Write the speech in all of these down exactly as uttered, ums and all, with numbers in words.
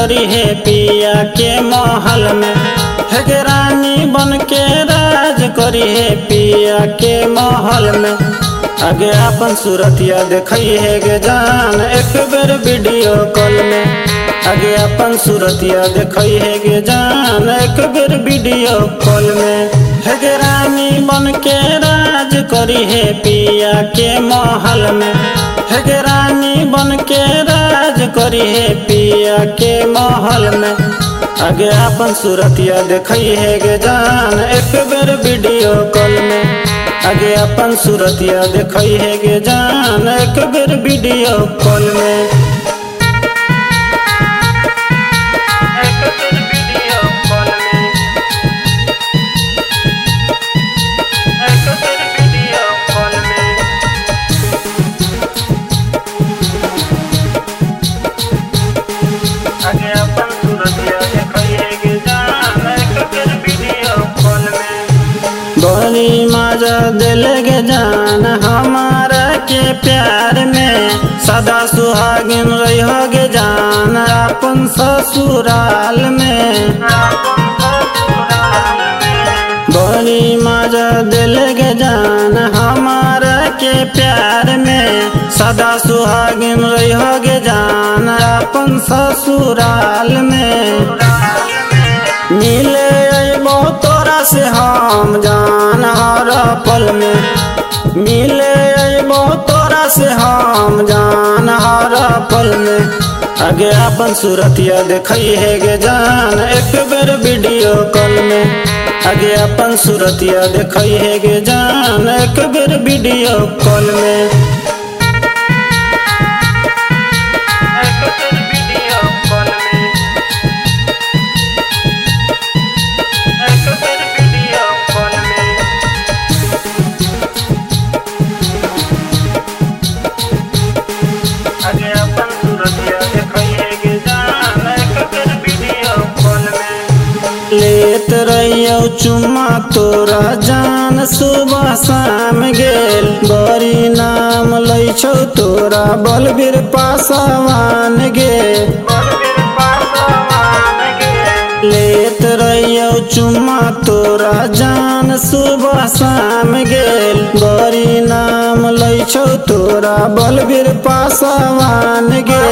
करी है पिया के महल में। है गे रानी बन के राज करी है पिया के महल में। आगे अपन सूरतिया देखई है गे जान एक बेर वीडियो कॉल में। आगे अपन सूरतिया देखई है गे जान एक बेर वीडियो कॉल में। है गे रानी बन के राज करी है पिया के महल में। है गे रानी बन के राज करी है पिया के महल में। आगे अपन सूरतिया देखई है गे जान एक बेर वीडियो कॉल में। आगे अपन सूरतिया देखई है गे जान एक बेर वीडियो कॉल में। एक बेर वीडियो कॉल में। एक बेर वीडियो कॉल में। आगे अपन सूरतिया देखई है गे जान एक बेर वीडियो कॉल में। बड़ी मजा दिल गे जान हमारा के प्यार में। सदा सुहागिन रहो गे जान अपन ससुराल में। बड़ी मजा दिल गे जान हमारा के प्यार में। सदा सुहागिन रहो गे जान अपन ससुराल में। मिले अइबो तोरा से हम जान हर पल में। मिले अइबो तोरा से हम जान हर पल में। आगे अपन सूरतिया देखई है गे जान एक बेर वीडियो कॉल में। आगे अपन सूरतिया देखई है गे जान एक बेर वीडियो कॉल में। लेत रहियो चुम्मा तोरा जान सुबह शाम गेल। बड़ी नाम लै छौ तोरा बलबीर पासवान गे। लेत रहियो चुम्मा तोरा जान सुबह शाम गेल। बड़ी नाम लै छौ तोरा बलबीर पासवान गे।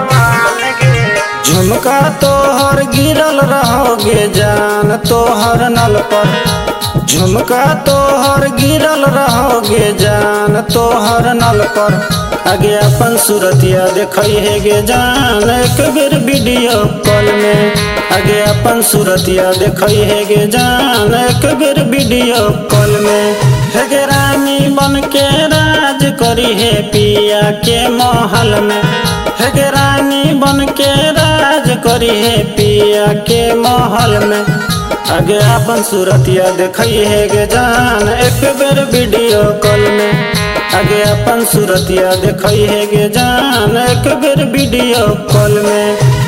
झुमका तोहर गिरल रहोगे जान तोहर नल पर। झुमका तोहर गिरल रहोगे जान तोहर नल पर। आगे अपन सूरतिया देखई है गे जान एक बेर वीडियो कॉल में। आगे अपन सूरतिया देखई है गे जान एक बेर वीडियो कॉल में। है गे रानी बन के राज करी है पिया के महल में। है गे रानी बन के राज करी है पिया के महल में। आगे अपन सूरतिया देखई है गे जान एक बेर वीडियो कॉल में। आगे अपन सूरतिया देखई है गे जान एक बेर वीडियो कॉल में।